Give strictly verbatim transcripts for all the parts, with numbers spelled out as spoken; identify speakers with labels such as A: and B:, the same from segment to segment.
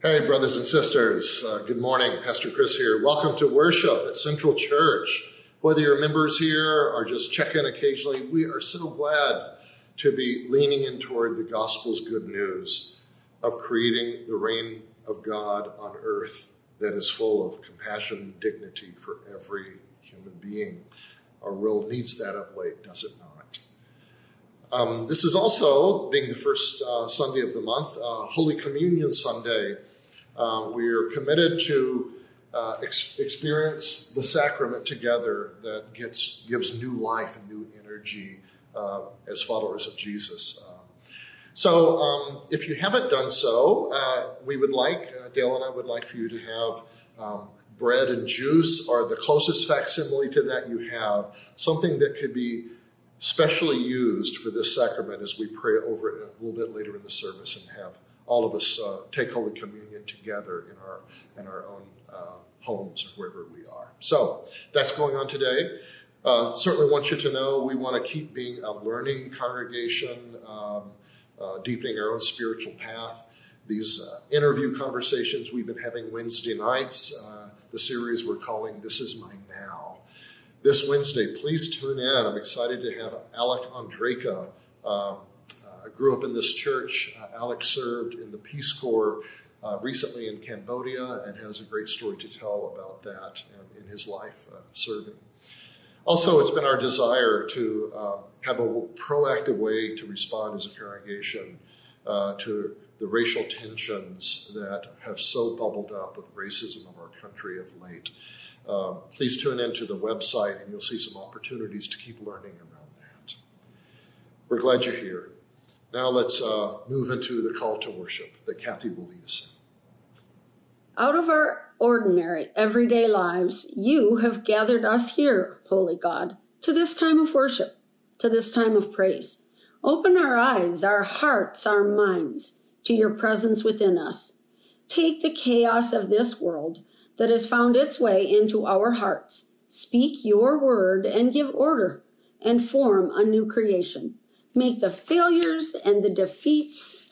A: Hey, brothers and sisters, uh, good morning. Pastor Chris here. Welcome to worship at Central Church. Whether you're members here or just check in occasionally, we are so glad to be leaning in toward the gospel's good news of creating the reign of God on earth that is full of compassion and dignity for every human being. Our world needs that of late, does it not? Um, this is also, being the first uh, Sunday of the month, uh, Holy Communion Sunday. Uh, we are committed to uh, ex- experience the sacrament together that gets gives new life and new energy uh, as followers of Jesus. Um, so um, if you haven't done so, uh, we would like, uh, Dale and I would like for you to have um, bread and juice, or the closest facsimile to that you have, something that could be specially used for this sacrament as we pray over it a little bit later in the service and have all of us uh, take Holy Communion together in our in our own uh, homes or wherever we are. So that's going on today. Uh, certainly want you to know we want to keep being a learning congregation, um, uh, deepening our own spiritual path. These uh, interview conversations we've been having Wednesday nights, uh, the series we're calling This Is My Now. This Wednesday, please tune in. I'm excited to have Alec Ondrejka. Um, I grew up in this church. Uh, Alex served in the Peace Corps uh, recently in Cambodia and has a great story to tell about that and in his life uh, serving. Also, it's been our desire to uh, have a proactive way to respond as a congregation uh, to the racial tensions that have so bubbled up with racism of our country of late. Uh, please tune into the website and you'll see some opportunities to keep learning around that. We're glad you're here. Now let's uh, move into the call to worship that Kathy will lead us in.
B: Out of our ordinary, everyday lives, you have gathered us here, Holy God, to this time of worship, to this time of praise. Open our eyes, our hearts, our minds to your presence within us. Take the chaos of this world that has found its way into our hearts. Speak your word and give order and form a new creation. Make the failures and the defeats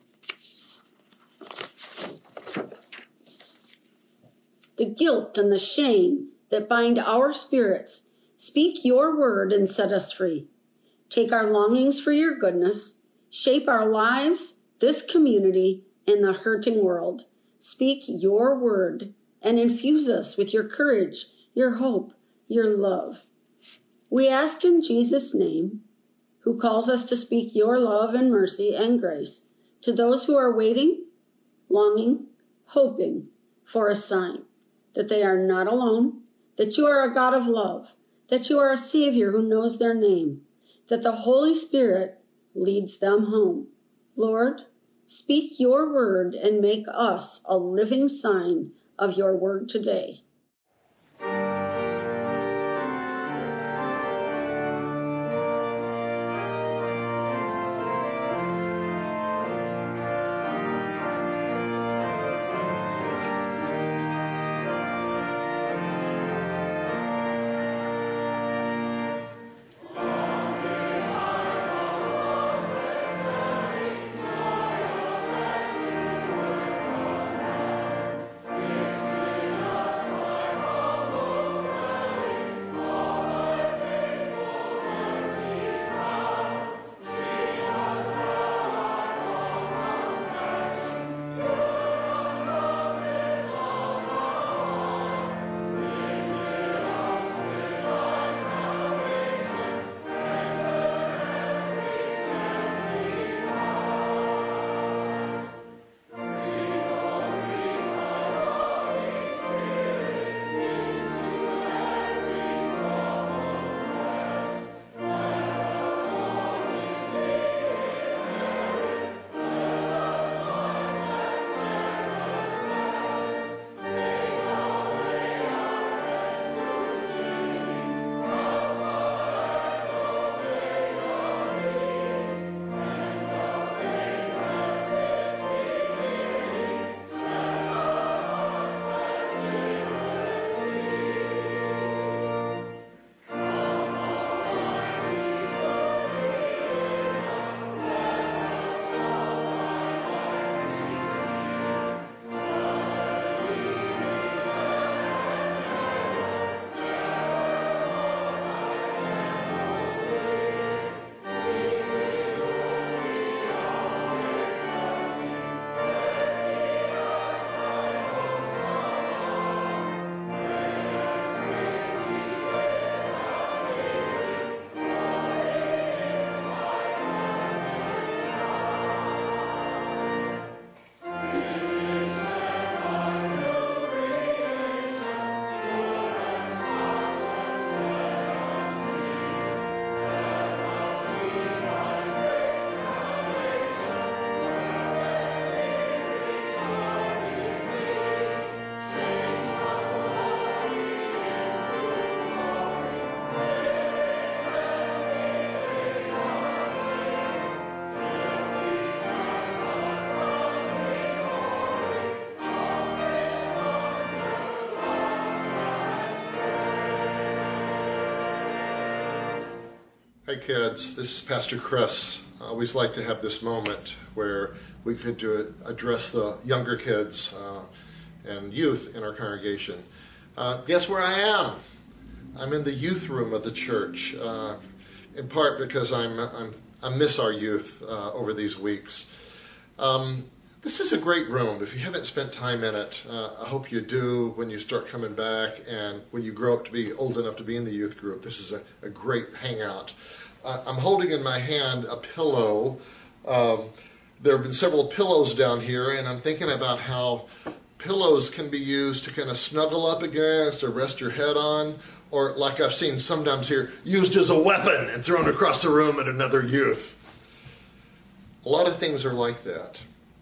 B: the guilt and the shame that bind our spirits. Speak your word and set us free. Take our longings for your goodness. Shape our lives, this community, and the hurting world. Speak your word and infuse us with your courage, your hope, your love. We ask in Jesus' name, who calls us to speak your love and mercy and grace to those who are waiting, longing, hoping for a sign that they are not alone, that you are a God of love, that you are a Savior who knows their name, that the Holy Spirit leads them home. Lord, speak your word and make us a living sign of your word today.
A: Hey kids, this is Pastor Chris. I always like to have this moment where we could do it, address the younger kids uh, and youth in our congregation. Uh, guess where I am? I'm in the youth room of the church, uh, in part because I'm, I'm I miss our youth uh, over these weeks. Um, this is a great room. If you haven't spent time in it, uh, I hope you do when you start coming back and when you grow up to be old enough to be in the youth group. This is a, a great hangout. Uh, I'm holding in my hand a pillow. Um, there have been several pillows down here, and I'm thinking about how pillows can be used to kind of snuggle up against or rest your head on, or like I've seen sometimes here, used as a weapon and thrown across the room at another youth. A lot of things are like that.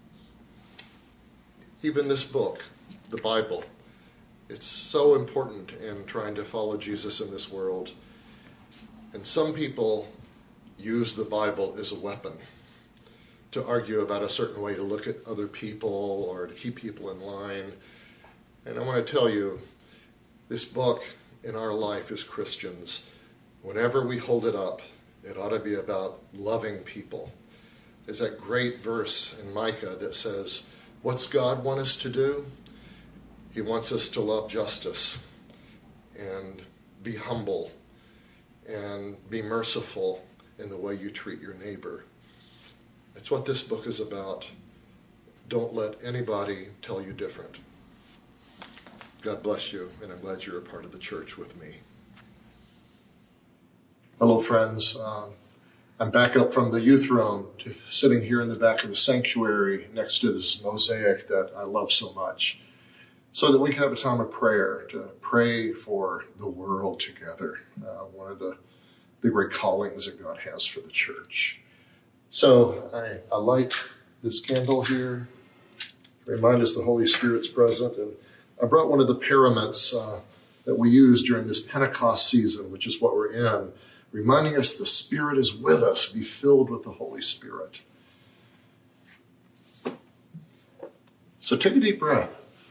A: Even this book, the Bible, it's so important in trying to follow Jesus in this world. And some people use the Bible as a weapon to argue about a certain way to look at other people or to keep people in line. And I want to tell you, this book in our life as Christians, whenever we hold it up, it ought to be about loving people. There's that great verse in Micah that says, what's God want us to do? He wants us to love justice and be humble and be merciful in the way you treat your neighbor. That's what this book is about. Don't let anybody tell you different. God bless you, and I'm glad you're a part of the church with me. Hello, friends. Um, I'm back up from the youth room, to sitting here in the back of the sanctuary next to this mosaic that I love so much, so that we can have a time of prayer, to pray for the world together, uh, one of the, the great callings that God has for the church. So I, I light this candle here, remind us the Holy Spirit's present, and I brought one of the paraments uh, that we use during this Pentecost season, which is what we're in, reminding us the Spirit is with us. Be filled with the Holy Spirit. So take a deep breath.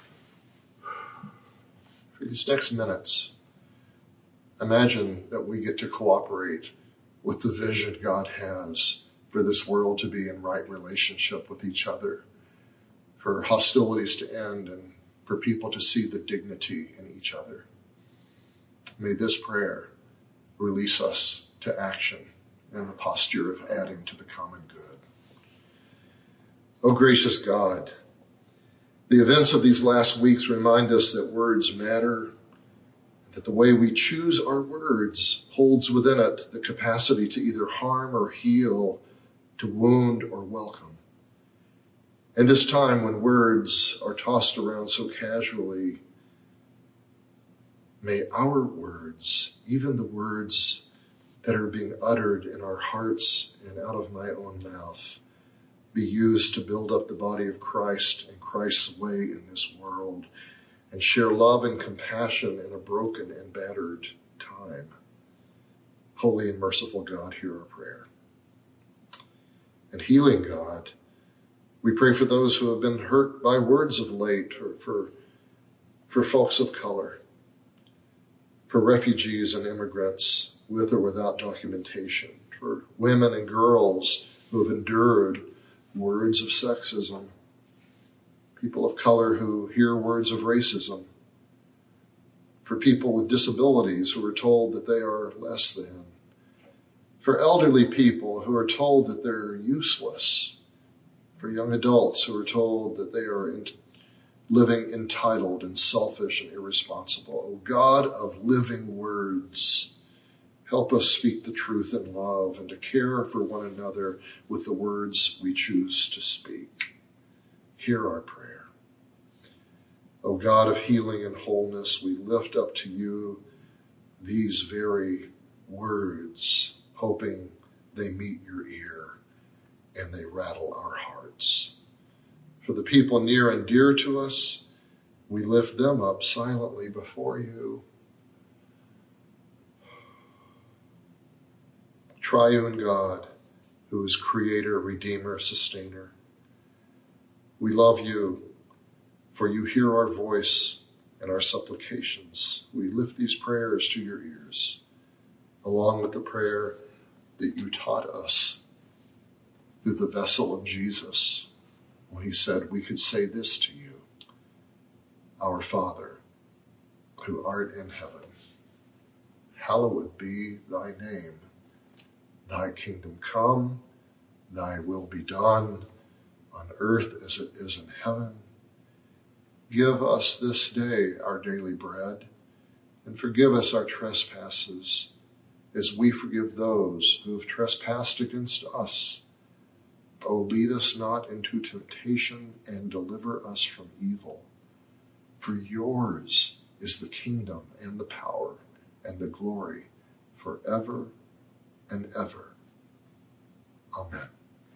A: For these next minutes, imagine that we get to cooperate with the vision God has for this world to be in right relationship with each other, for hostilities to end, and for people to see the dignity in each other. May this prayer release us to action and the posture of adding to the common good. Oh, gracious God, the events of these last weeks remind us that words matter, that the way we choose our words holds within it the capacity to either harm or heal, to wound or welcome. And this time when words are tossed around so casually, may our words, even the words that are being uttered in our hearts and out of my own mouth, be used to build up the body of Christ and Christ's way in this world, and share love and compassion in a broken and battered time. Holy and merciful God, hear our prayer. And healing God, we pray for those who have been hurt by words of late, or for, for folks of color, for refugees and immigrants with or without documentation, for women and girls who have endured words of sexism, people of color who hear words of racism, for people with disabilities who are told that they are less than, for elderly people who are told that they're useless, for young adults who are told that they are in, living entitled and selfish and irresponsible. O God of living words, help us speak the truth in love and to care for one another with the words we choose to speak. Hear our prayer. O God of healing and wholeness, we lift up to you these very words, hoping they meet your ear and they rattle our hearts. For the people near and dear to us, we lift them up silently before you. Triune God, who is creator, redeemer, sustainer, we love you, for you hear our voice and our supplications. We lift these prayers to your ears, along with the prayer that you taught us through the vessel of Jesus when he said we could say this to you, Our Father, who art in heaven, hallowed be thy name. Thy kingdom come, thy will be done on earth as it is in heaven. Give us this day our daily bread, and forgive us our trespasses, as we forgive those who have trespassed against us. O lead us not into temptation, and deliver us from evil. For yours is the kingdom and the power and the glory forever and ever. Amen.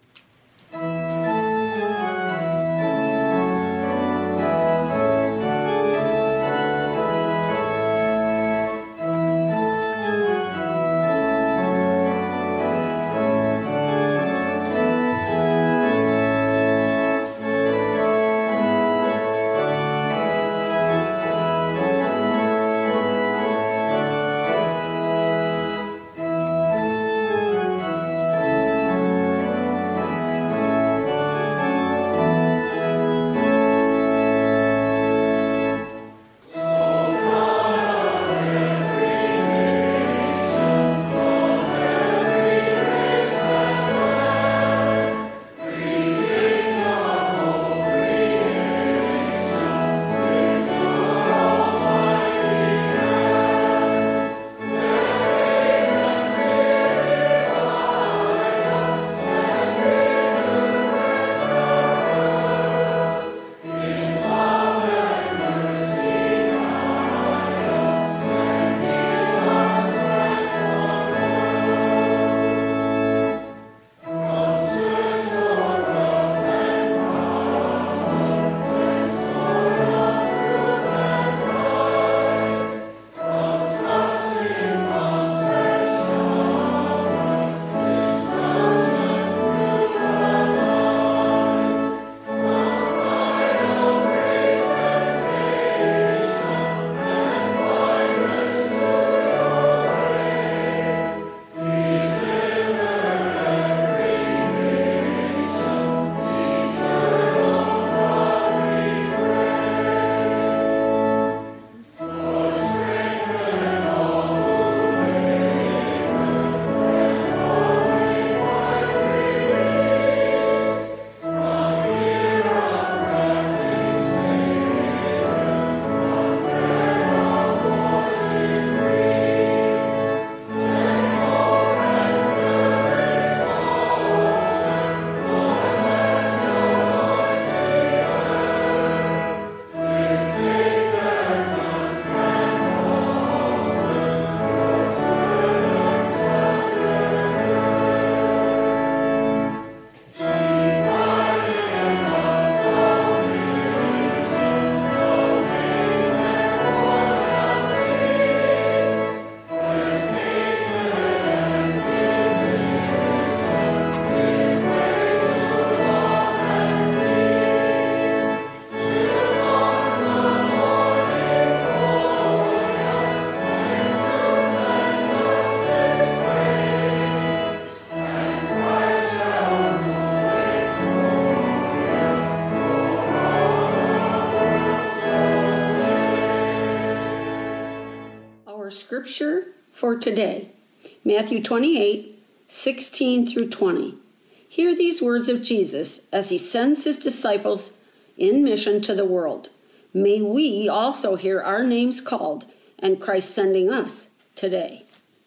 B: Scripture for today, Matthew twenty-eight, sixteen through twenty. Hear these words of Jesus as he sends his disciples in mission to the world. May we also hear our names called and Christ sending us today.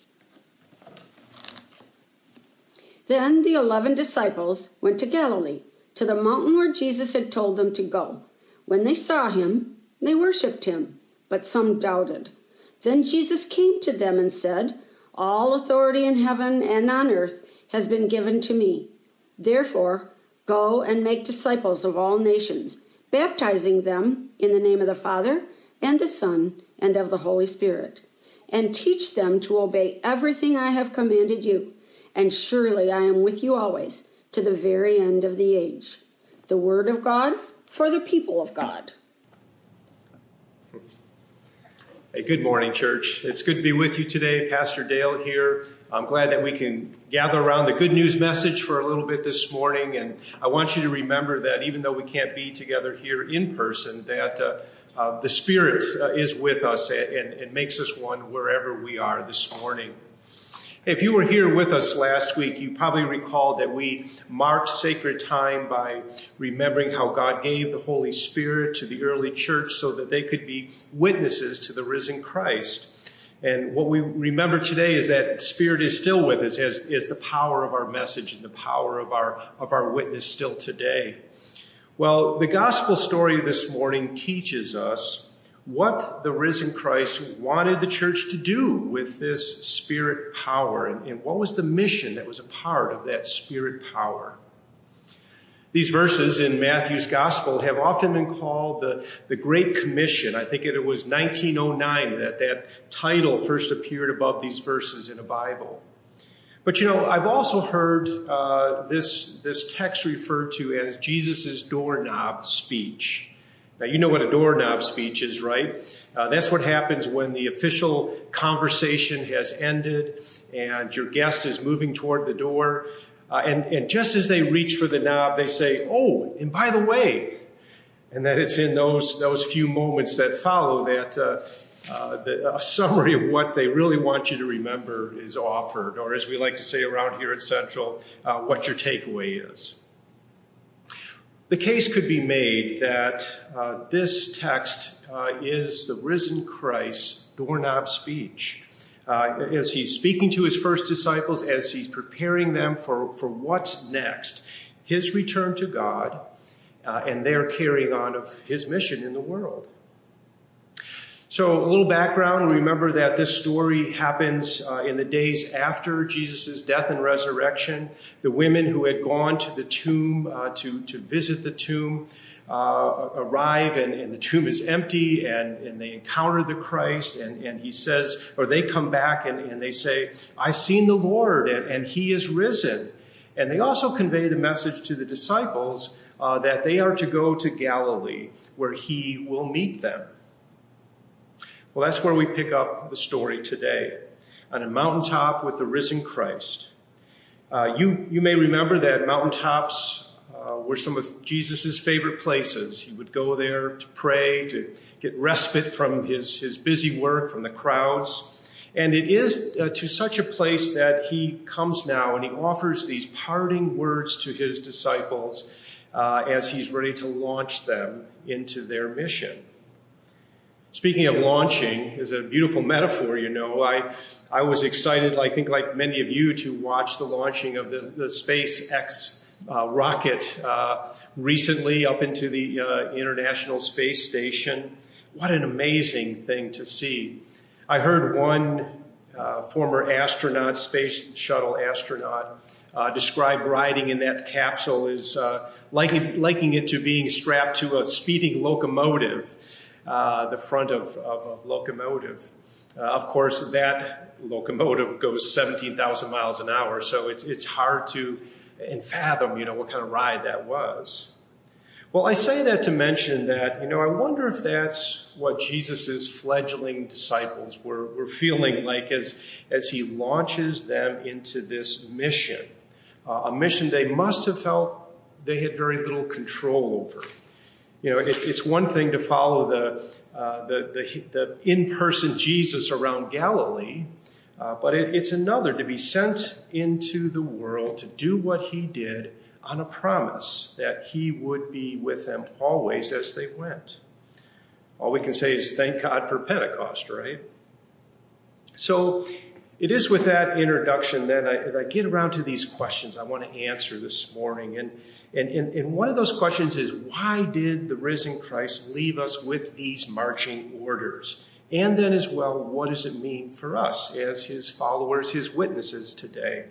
B: Then the eleven disciples went to Galilee, to the mountain where Jesus had told them to go. When they saw him, they worshipped him, but some doubted. Then Jesus came to them and said, All authority in heaven and on earth has been given to me. Therefore, go and make disciples of all nations, baptizing them in the name of the Father and the Son and of the Holy Spirit, and teach them to obey everything I have commanded you. And surely I am with you always, to the very end of the age. The word of God for the people of God.
C: Hey, good morning, church. It's good to be with you today. Pastor Dale here. I'm glad that we can gather around the good news message for a little bit this morning. And I want you to remember that even though we can't be together here in person, that uh, uh, the Spirit uh, is with us and, and makes us one wherever we are this morning. If you were here with us last week, you probably recall that we marked sacred time by remembering how God gave the Holy Spirit to the early church so that they could be witnesses to the risen Christ. And what we remember today is that the Spirit is still with us as, as the power of our message and the power of our, of our witness still today. Well, the gospel story this morning teaches us what the risen Christ wanted the church to do with this Spirit power, and, and what was the mission that was a part of that Spirit power. These verses in Matthew's Gospel have often been called the, the Great Commission. I think it was nineteen oh nine that that title first appeared above these verses in a Bible. But you know, I've also heard uh, this, this text referred to as Jesus' doorknob speech. Now, you know what a doorknob speech is, right? Uh, that's what happens when the official conversation has ended and your guest is moving toward the door. Uh, and, and just as they reach for the knob, they say, oh, and by the way, and that it's in those those few moments that follow that uh, uh, the, a summary of what they really want you to remember is offered, or as we like to say around here at Central, uh, what your takeaway is. The case could be made that uh, this text uh, is the risen Christ's doorknob speech. Uh, as he's speaking to his first disciples, as he's preparing them for, for what's next, his return to God, uh, and their carrying on of his mission in the world. So a little background, remember that this story happens uh, in the days after Jesus' death and resurrection. The women who had gone to the tomb uh, to, to visit the tomb uh, arrive, and, and the tomb is empty, and, and they encounter the Christ, and, and he says, or they come back and, and they say, I've seen the Lord, and, and he is risen. And they also convey the message to the disciples uh, that they are to go to Galilee, where he will meet them. Well, that's where we pick up the story today, on a mountaintop with the risen Christ. Uh, you, you may remember that mountaintops uh, were some of Jesus' favorite places. He would go there to pray, to get respite from his, his busy work, from the crowds. And it is uh, to such a place that he comes now and he offers these parting words to his disciples uh, as he's ready to launch them into their mission. Speaking of launching, is a beautiful metaphor, you know. I I was excited, I think like many of you, to watch the launching of the, the SpaceX uh, rocket uh, recently up into the uh, International Space Station. What an amazing thing to see. I heard one uh, former astronaut, space shuttle astronaut, uh, describe riding in that capsule as uh, liking, liking it to being strapped to a speeding locomotive. Uh, the front of, of a locomotive. Uh, of course, that locomotive goes seventeen thousand miles an hour, so it's it's hard to and fathom, you know, what kind of ride that was. Well, I say that to mention that, you know, I wonder if that's what Jesus' fledgling disciples were, were feeling like as, as he launches them into this mission, uh, a mission they must have felt they had very little control over. You know, it, it's one thing to follow the, uh, the, the, the in-person Jesus around Galilee, uh, but it, it's another to be sent into the world to do what he did on a promise that he would be with them always as they went. All we can say is thank God for Pentecost, right? So it is with that introduction that I, as I get around to these questions I want to answer this morning. And And, and, and one of those questions is, why did the risen Christ leave us with these marching orders? And then as well, what does it mean for us as his followers, his witnesses today?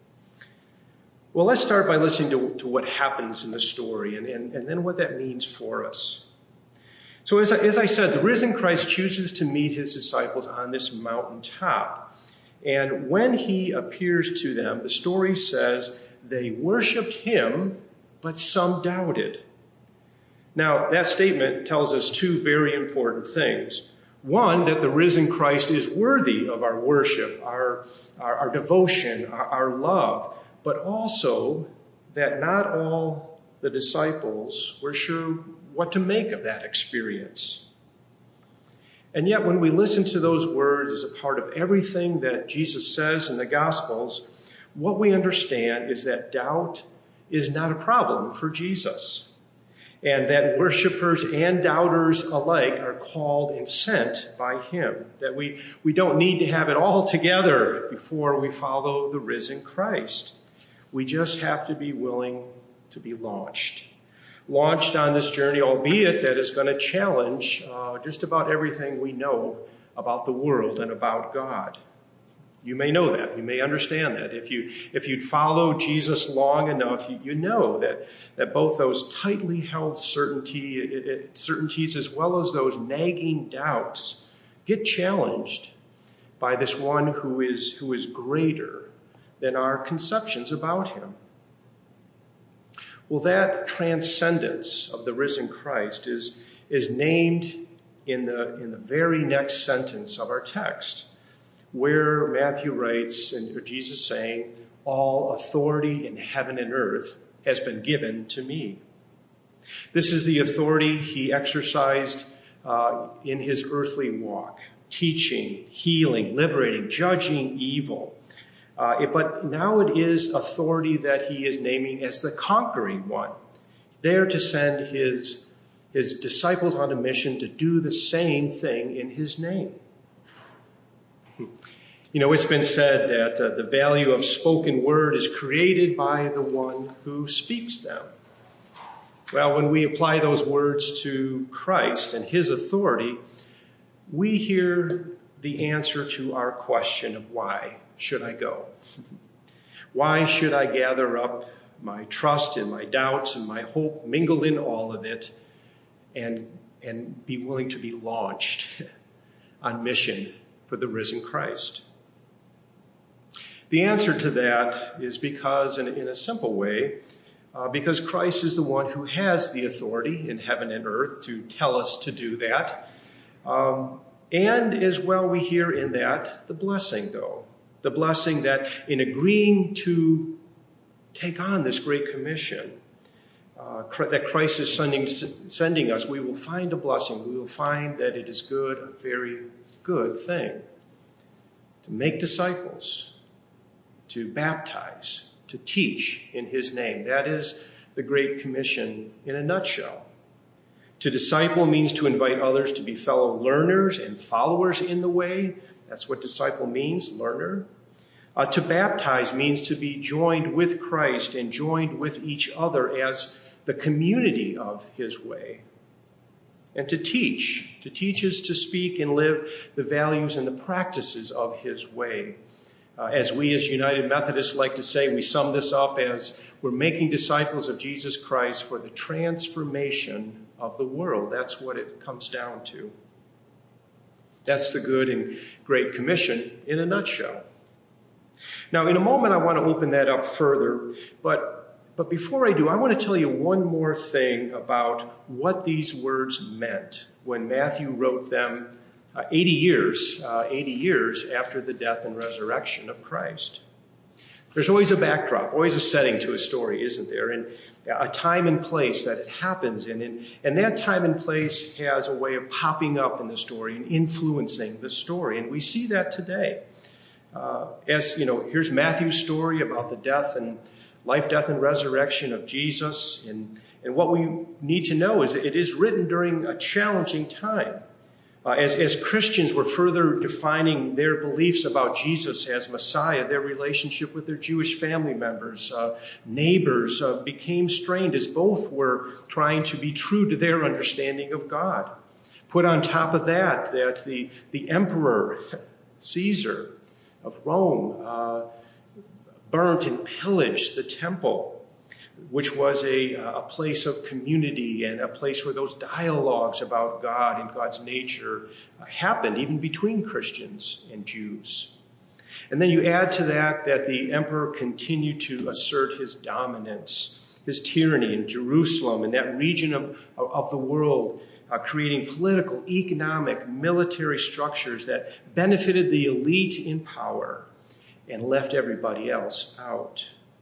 C: Well, let's start by listening to, to what happens in the story and, and, and then what that means for us. So as I, as I said, the risen Christ chooses to meet his disciples on this mountaintop. And when he appears to them, the story says they worshiped him, but some doubted. Now, that statement tells us two very important things. One, that the risen Christ is worthy of our worship, our, our, our devotion, our, our love, but also that not all the disciples were sure what to make of that experience. And yet when we listen to those words as a part of everything that Jesus says in the Gospels, what we understand is that doubt is not a problem for Jesus, and that worshipers and doubters alike are called and sent by him, that we, we don't need to have it all together before we follow the risen Christ. We just have to be willing to be launched. Launched on this journey, albeit that is going to challenge uh, just about everything we know about the world and about God. You may know that. You may understand that. If you if you'd follow Jesus long enough, you, you know that, that both those tightly held certainty, it, it, certainties as well as those nagging doubts get challenged by this one who is who is greater than our conceptions about him. Well, that transcendence of the risen Christ is, is named in the, in the very next sentence of our text, where Matthew writes, and Jesus saying, all authority in heaven and earth has been given to me. This is the authority he exercised uh, in his earthly walk, teaching, healing, liberating, judging evil. Uh, it, but now it is authority that he is naming as the conquering one, there to send his, his disciples on a mission to do the same thing in his name. You know, it's been said that uh, the value of spoken word is created by the one who speaks them. Well, when we apply those words to Christ and his authority, we hear the answer to our question of why should I go? Why should I gather up my trust and my doubts and my hope, mingle in all of it, and, and be willing to be launched on mission for the risen Christ? The answer to that is because, in, in a simple way, uh, because Christ is the one who has the authority in heaven and earth to tell us to do that. Um, and as well, we hear in that the blessing, though. The blessing that in agreeing to take on this great commission uh, that Christ is sending, sending us, we will find a blessing. We will find that it is good, a very good thing. To make disciples, to baptize, to teach in his name. That is the Great Commission in a nutshell. To disciple means to invite others to be fellow learners and followers in the way. That's what disciple means, learner. Uh, to baptize means to be joined with Christ and joined with each other as the community of his way. And to teach. To teach is to speak and live the values and the practices of his way. Uh, as we as United Methodists like to say, we sum this up as we're making disciples of Jesus Christ for the transformation of the world. That's what it comes down to. That's the good and great commission in a nutshell. Now, in a moment, I want to open that up further, but, but before I do, I want to tell you one more thing about what these words meant when Matthew wrote them uh, eighty years, uh, eighty years after the death and resurrection of Christ. There's always a backdrop, always a setting to a story, isn't there? And a time and place that it happens in. And, and that time and place has a way of popping up in the story and influencing the story. And we see that today. Uh, as, you know, here's Matthew's story about the death and life, death, and resurrection of Jesus. And, and what we need to know is that it is written during a challenging time. Uh, as, as Christians were further defining their beliefs about Jesus as Messiah, their relationship with their Jewish family members, uh, neighbors, uh, became strained as both were trying to be true to their understanding of God. Put on top of that, that the, the emperor, Caesar of Rome, uh, burnt and pillaged the temple, which was a, a place of community and a place where those dialogues about God and God's nature uh, happened, even between Christians and Jews. And then you add to that that the emperor continued to assert his dominance, his tyranny in Jerusalem and that region of, of the world uh, creating political, economic, military structures that benefited the elite in power and left everybody else out.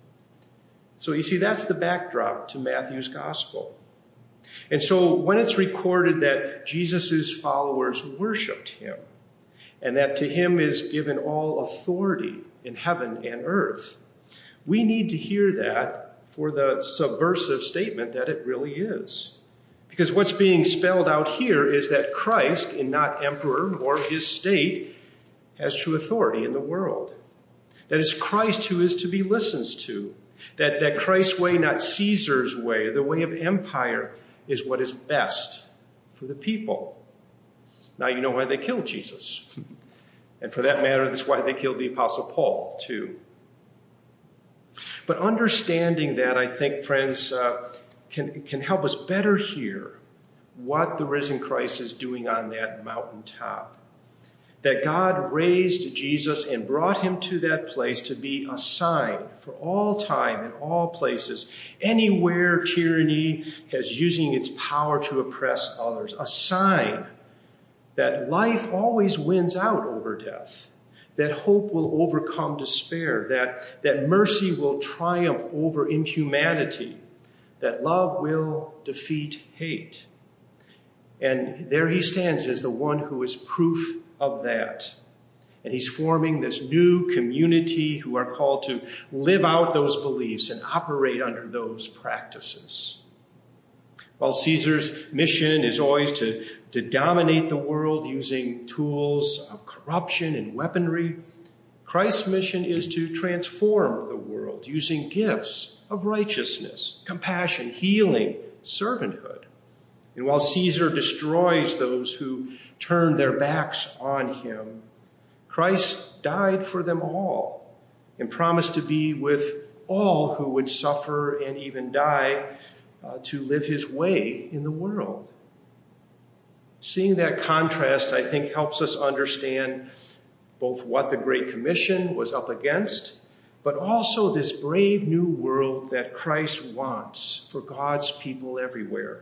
C: So you see, that's the backdrop to Matthew's gospel. And so when it's recorded that Jesus' followers worshiped him, and that to him is given all authority in heaven and earth, we need to hear that for the subversive statement that it really is. Because what's being spelled out here is that Christ, and not emperor or his state, has true authority in the world. That it's Christ who is to be listened to. That, that Christ's way, not Caesar's way, the way of empire, is what is best for the people. Now you know why they killed Jesus. And for that matter, that's why they killed the Apostle Paul, too. But understanding that, I think, friends, uh, can, can help us better hear what the risen Christ is doing on that mountaintop. That God raised Jesus and brought him to that place to be a sign for all time and all places, anywhere tyranny is using its power to oppress others. A sign that life always wins out over death, that hope will overcome despair, that, that mercy will triumph over inhumanity, that love will defeat hate. And there he stands as the one who is proof of that. And he's forming this new community who are called to live out those beliefs and operate under those practices. While Caesar's mission is always to, to dominate the world using tools of corruption and weaponry, Christ's mission is to transform the world using gifts of righteousness, compassion, healing, servanthood. And while Caesar destroys those who turn their backs on him, Christ died for them all and promised to be with all who would suffer and even die uh, to live his way in the world. Seeing that contrast, I think, helps us understand both what the Great Commission was up against, but also this brave new world that Christ wants for God's people everywhere.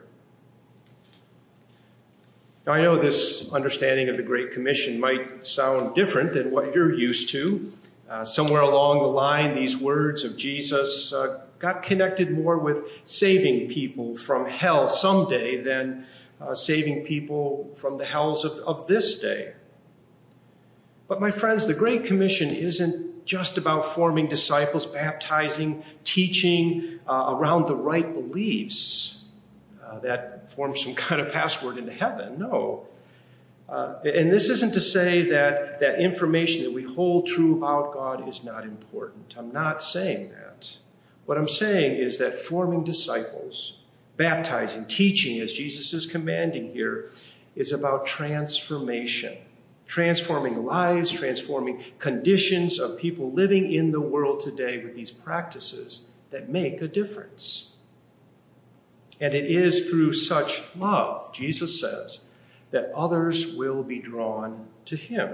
C: Now, I know this understanding of the Great Commission might sound different than what you're used to. Uh, somewhere along the line, these words of Jesus uh, got connected more with saving people from hell someday than uh, saving people from the hells of, of this day. But my friends, the Great Commission isn't just about forming disciples, baptizing, teaching uh, around the right beliefs uh, that form some kind of password into heaven. No. Uh, and this isn't to say that that information that we hold true about God is not important. I'm not saying that. What I'm saying is that forming disciples, baptizing, teaching, as Jesus is commanding here, is about transformation. Transforming lives, transforming conditions of people living in the world today with these practices that make a difference. And it is through such love, Jesus says, that others will be drawn to him.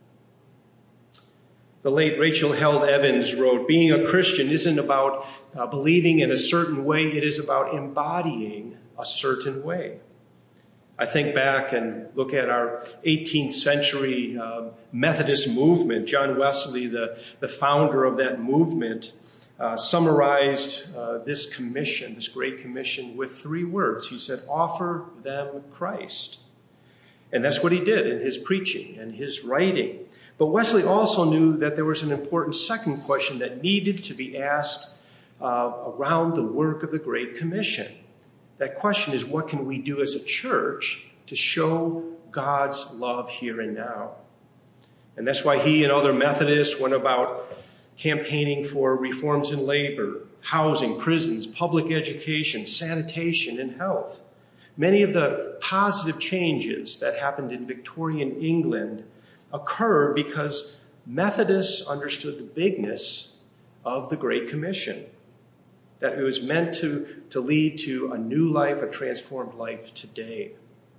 C: The late Rachel Held Evans wrote, being a Christian isn't about uh, believing in a certain way, it is about embodying a certain way. I think back and look at our eighteenth century um, Methodist movement. John Wesley, the, the founder of that movement, uh, summarized uh, this commission, this Great Commission, with three words. He said, offer them Christ. And that's what he did in his preaching and his writing. But Wesley also knew that there was an important second question that needed to be asked uh, around the work of the Great Commission. That question is, what can we do as a church to show God's love here and now? And that's why he and other Methodists went about campaigning for reforms in labor, housing, prisons, public education, sanitation, and health. Many of the positive changes that happened in Victorian England occurred because Methodists understood the bigness of the Great Commission, that it was meant to, to lead to a new life, a transformed life today.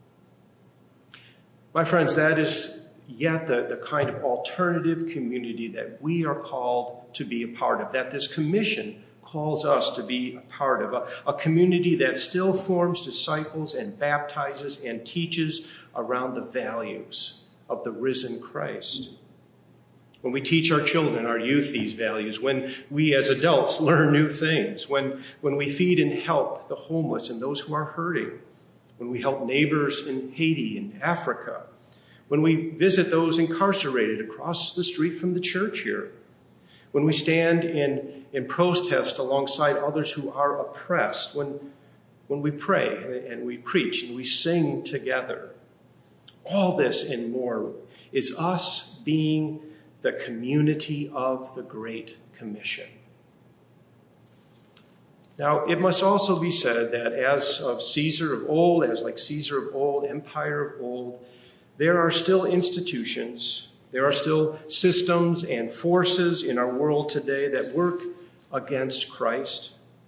C: My friends, that is yet the, the kind of alternative community that we are called to be a part of, that this commission calls us to be a part of, a, a community that still forms disciples and baptizes and teaches around the values of the risen Christ. When we teach our children, our youth, these values, when we as adults learn new things, when, when we feed and help the homeless and those who are hurting, when we help neighbors in Haiti and Africa, when we visit those incarcerated across the street from the church here, when we stand in, in protest alongside others who are oppressed, when, when we pray and we preach and we sing together, all this and more is us being the community of the Great Commission. Now, it must also be said that as of Caesar of old, as like Caesar of old, empire of old, there are still institutions, there are still systems and forces in our world today that work against Christ.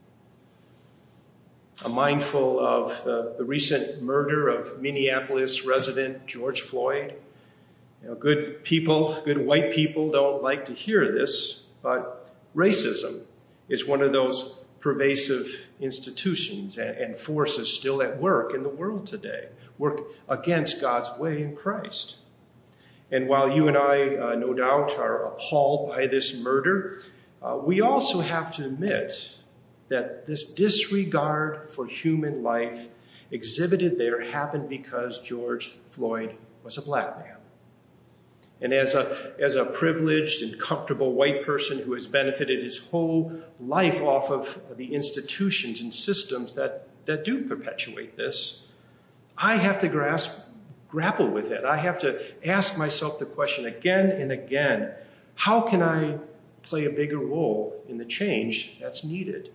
C: I'm mindful of the, the recent murder of Minneapolis resident George Floyd. You know, good people, good white people don't like to hear this, but racism is one of those pervasive institutions and, and forces still at work in the world today, work against God's way in Christ. And while you and I, uh, no doubt, are appalled by this murder, uh, we also have to admit that this disregard for human life exhibited there happened because George Floyd was a black man. And as a, as a privileged and comfortable white person who has benefited his whole life off of the institutions and systems that, that do perpetuate this, I have to grasp, grapple with it. I have to ask myself the question again and again, how can I play a bigger role in the change that's needed?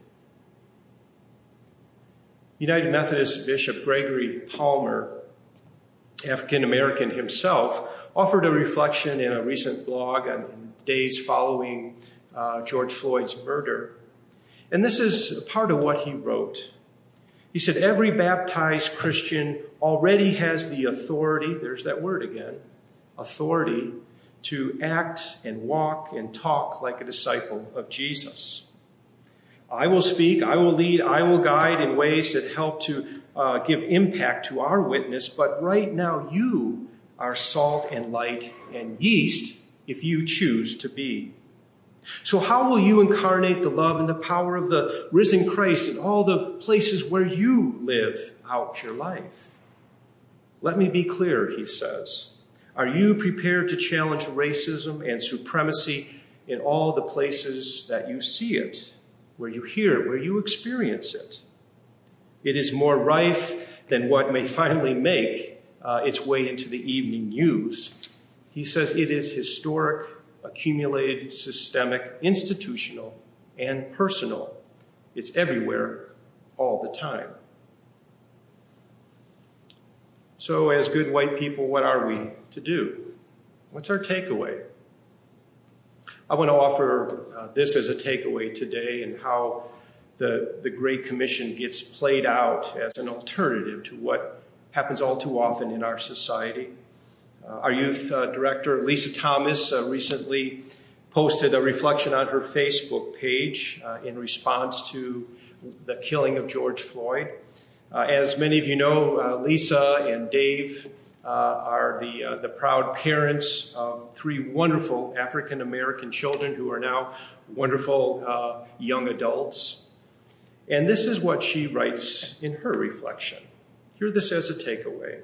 C: United Methodist Bishop Gregory Palmer, African American himself, offered a reflection in a recent blog on the days following uh, George Floyd's murder. And this is part of what he wrote. He said, every baptized Christian already has the authority, there's that word again, authority to act and walk and talk like a disciple of Jesus. I will speak, I will lead, I will guide in ways that help to uh, give impact to our witness, but right now you are salt and light and yeast if you choose to be. So how will you incarnate the love and the power of the risen Christ in all the places where you live out your life? Let me be clear, he says. Are you prepared to challenge racism and supremacy in all the places that you see it, where you hear it, where you experience it? It is more rife than what may finally make Uh, its way into the evening news. He says it is historic, accumulated, systemic, institutional, and personal. It's everywhere, all the time. So as good white people, what are we to do? What's our takeaway? I want to offer uh, this as a takeaway today and how the, the Great Commission gets played out as an alternative to what happens all too often in our society. Uh, our youth uh, director, Lisa Thomas, uh, recently posted a reflection on her Facebook page uh, in response to the killing of George Floyd. Uh, as many of you know, uh, Lisa and Dave uh, are the, uh, the proud parents of three wonderful African American children who are now wonderful uh, young adults. And this is what she writes in her reflection. Hear this as a takeaway.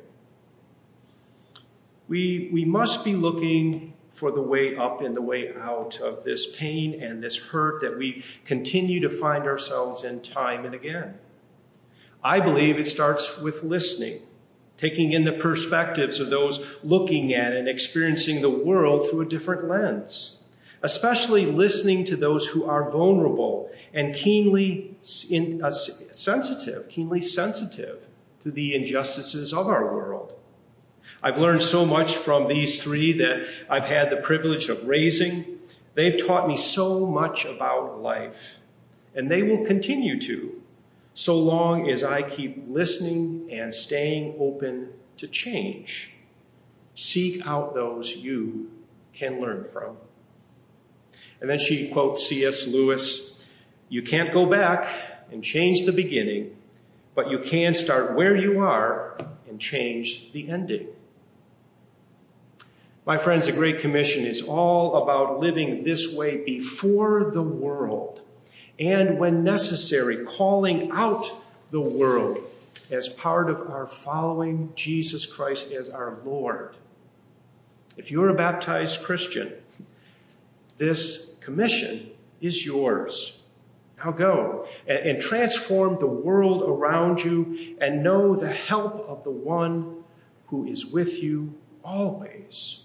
C: We, we must be looking for the way up and the way out of this pain and this hurt that we continue to find ourselves in time and again. I believe it starts with listening, taking in the perspectives of those looking at and experiencing the world through a different lens, especially listening to those who are vulnerable and keenly in, uh, sensitive, keenly sensitive to the injustices of our world. I've learned so much from these three that I've had the privilege of raising. They've taught me so much about life, and they will continue to, so long as I keep listening and staying open to change. Seek out those you can learn from. And then she quotes C S Lewis. You can't go back and change the beginning, but you can start where you are and change the ending. My friends, the Great Commission is all about living this way before the world, and when necessary, calling out the world as part of our following Jesus Christ as our Lord. If you're a baptized Christian, this commission is yours. Now go and, and transform the world around you and know the help of the one who is with you always.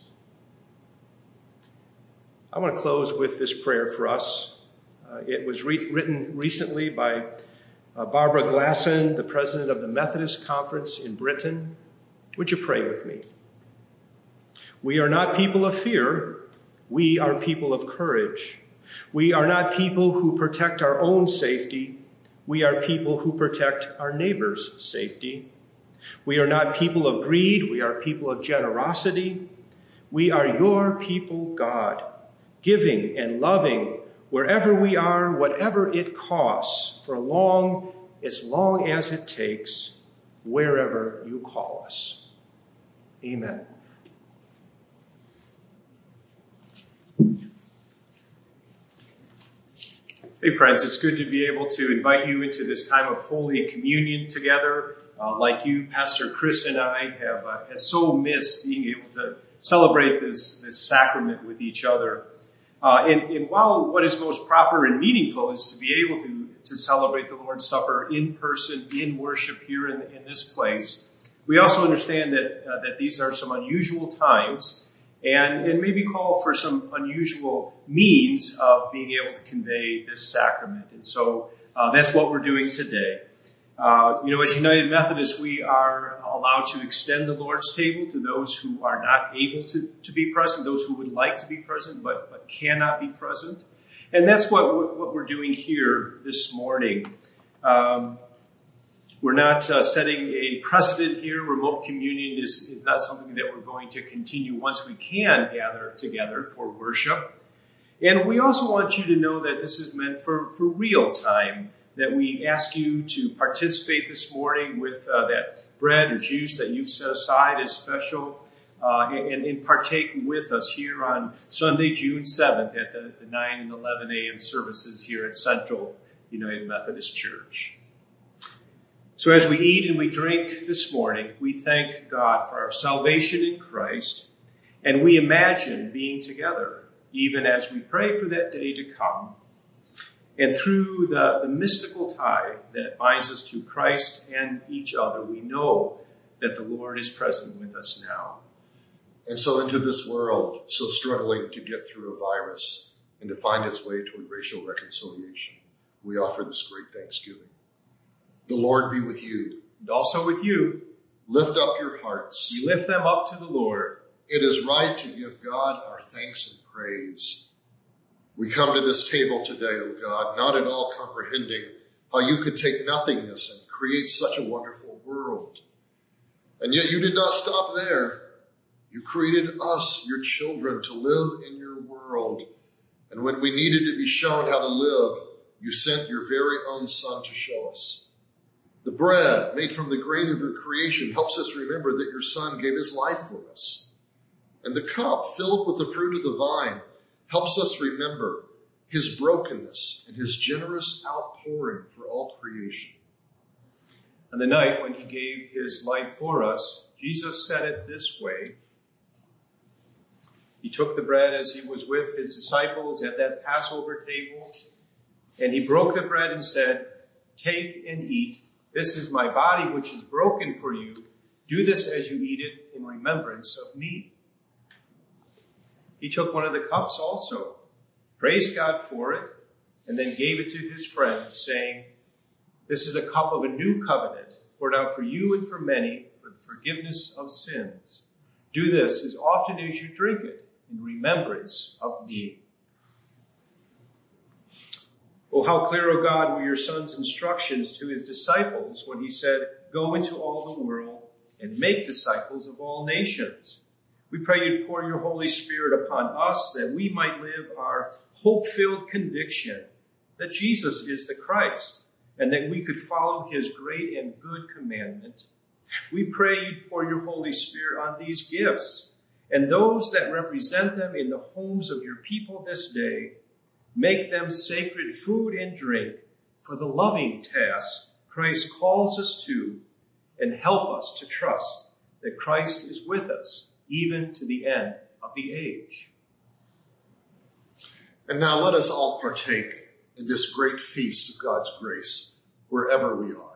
C: I want to close with this prayer for us. Uh, it was re- written recently by uh, Barbara Glasson, the president of the Methodist Conference in Britain. Would you pray with me? We are not people of fear. We are people of courage. We are not people who protect our own safety. We are people who protect our neighbor's safety. We are not people of greed. We are people of generosity. We are your people, God, giving and loving wherever we are, whatever it costs, for long, as long as it takes, wherever you call us. Amen. Hey friends, it's good to be able to invite you into this time of Holy Communion together. Uh, like you, Pastor Chris and I have, uh, have so missed being able to celebrate this, this sacrament with each other. Uh, and, and while what is most proper and meaningful is to be able to, to celebrate the Lord's Supper in person, in worship here in, in this place, we also understand that, uh, that these are some unusual times and, and maybe call for some unusual means of being able to convey this sacrament. And so uh, that's what we're doing today. Uh, you know, as United Methodists, we are allowed to extend the Lord's table to those who are not able to, to be present, those who would like to be present but, but cannot be present. And that's what, what we're doing here this morning. Um, we're not uh, setting a precedent here. Remote communion is, is not something that we're going to continue once we can gather together for worship. And we also want you to know that this is meant for, for real time, that we ask you to participate this morning with uh, that bread or juice that you've set aside as special, uh, and, and partake with us here on Sunday, June seventh at the, the nine and eleven a.m. services here at Central United Methodist Church. So as we eat and we drink this morning, we thank God for our salvation in Christ, and we imagine being together, even as we pray for that day to come. And through the, the mystical tie that binds us to Christ and each other, we know that the Lord is present with us now.
A: And so into this world, so struggling to get through a virus and to find its way toward racial reconciliation, we offer this great thanksgiving. The Lord be with you.
C: And also with you.
A: Lift up your hearts.
C: We lift them up to the Lord.
A: It is right to give God our thanks and praise. We come to this table today, O God, not at all comprehending how you could take nothingness and create such a wonderful world. And yet you did not stop there. You created us, your children, to live in your world. And when we needed to be shown how to live, you sent your very own Son to show us. The bread made from the grain of your creation helps us remember that your Son gave his life for us. And the cup filled with the fruit of the vine helps us remember his brokenness and his generous outpouring for all creation.
C: On the night when he gave his life for us, Jesus said it this way. He took the bread as he was with his disciples at that Passover table, and he broke the bread and said, "Take and eat. This is my body, which is broken for you. Do this as you eat it in remembrance of me." He took one of the cups also, praised God for it, and then gave it to his friends, saying, "This is a cup of a new covenant, poured out for you and for many for the forgiveness of sins. Do this as often as you drink it in remembrance of me." Oh, how clear, O God, were your Son's instructions to his disciples when he said, "Go into all the world and make disciples of all nations." We pray you'd pour your Holy Spirit upon us that we might live our hope-filled conviction that Jesus is the Christ, and that we could follow his great and good commandment. We pray you'd pour your Holy Spirit on these gifts and those that represent them in the homes of your people this day. Make them sacred food and drink for the loving task Christ calls us to, and help us to trust that Christ is with us even to the end of the age.
A: And now let us all partake in this great feast of God's grace wherever we are.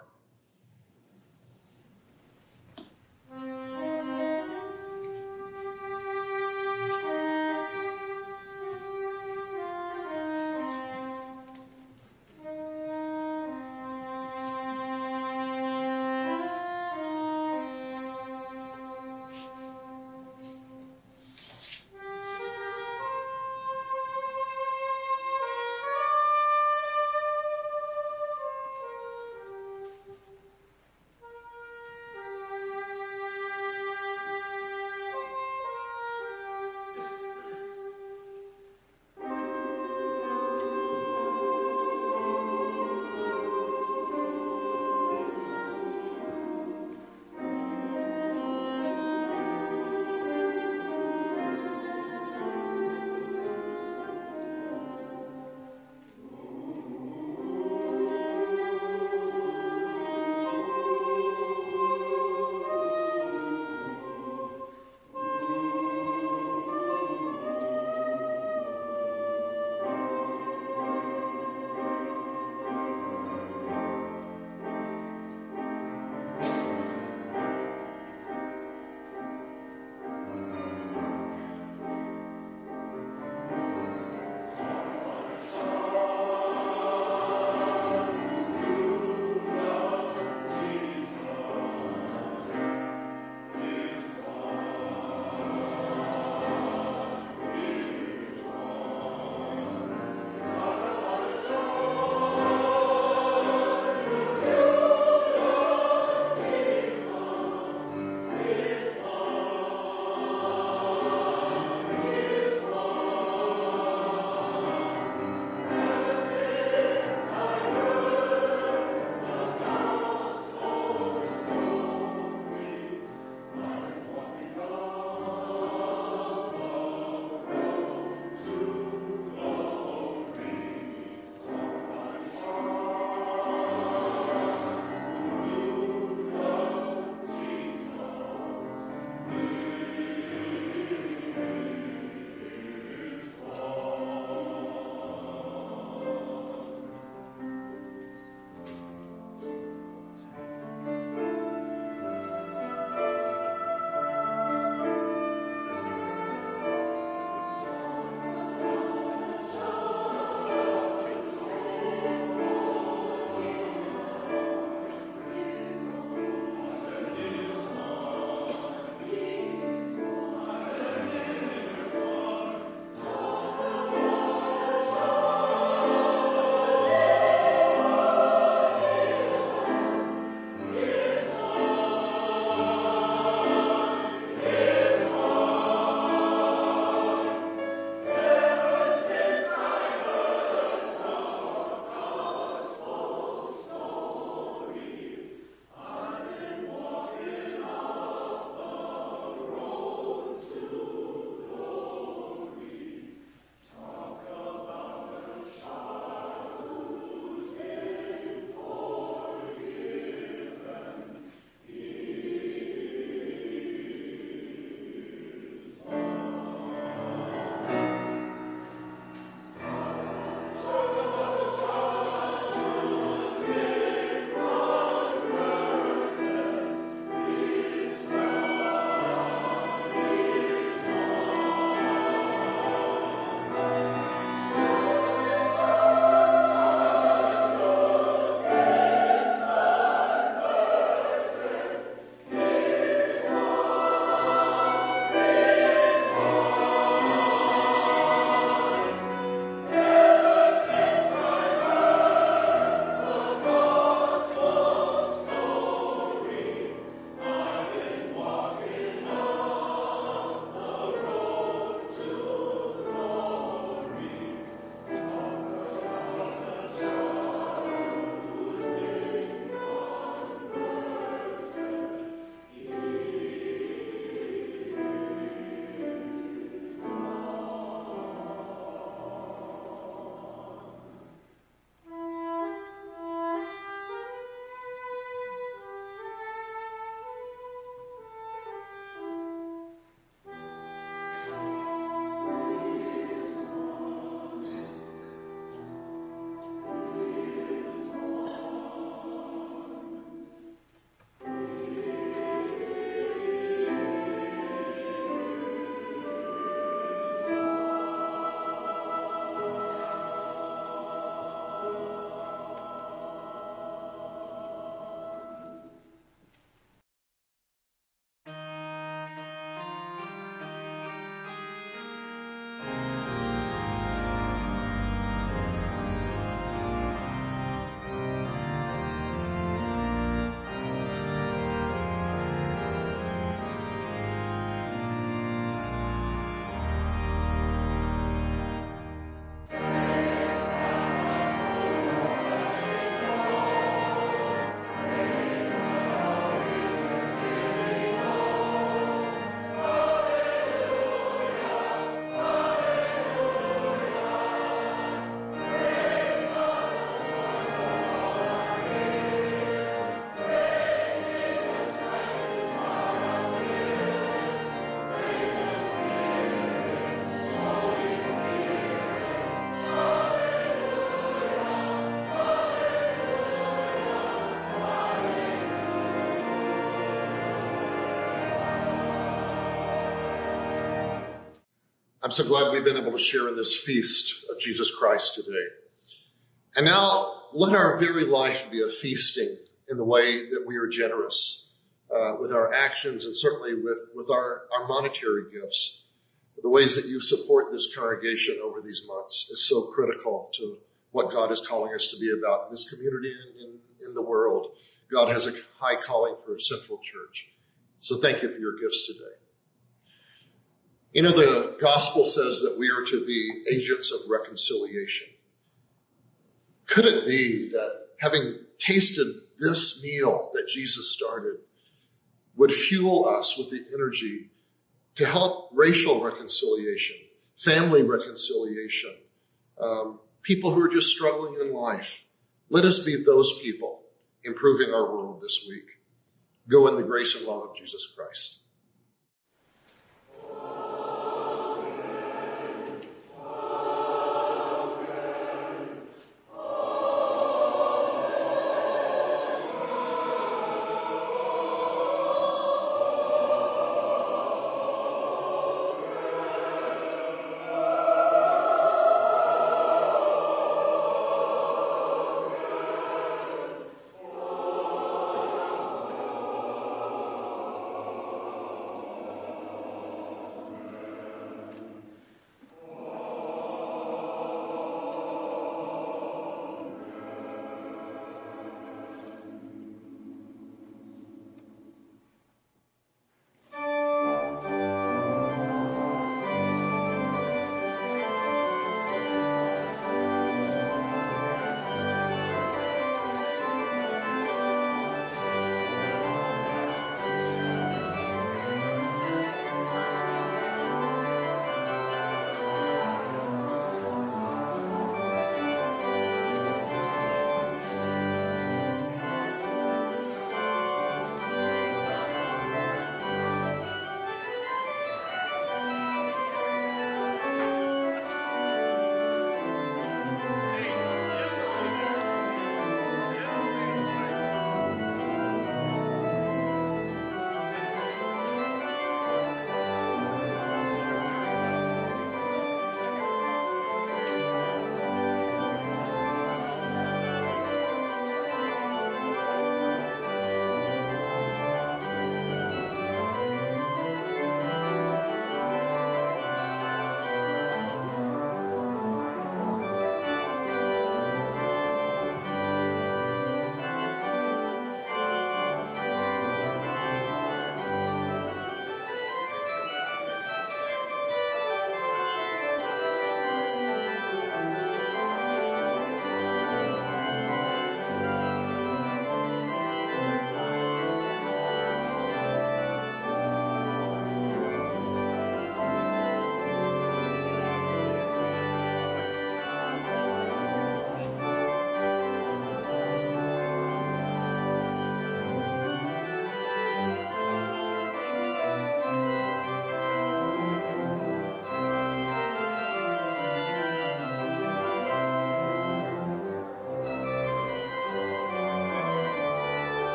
A: I'm so glad we've been able to share in this feast of Jesus Christ today. And now let our very life be a feasting in the way that we are generous uh, with our actions and certainly with, with our, our monetary gifts. The ways that you support this congregation over these months is so critical to what God is calling us to be about in this community and in, in the world. God has a high calling for Central Church. So thank you for your gifts today. You know, the gospel says that we are to be agents of reconciliation. Could it be that having tasted this meal that Jesus started would fuel us with the energy to help racial reconciliation, family reconciliation, um, people who are just struggling in life? Let us be those people improving our world this week. Go in the grace and love of Jesus Christ.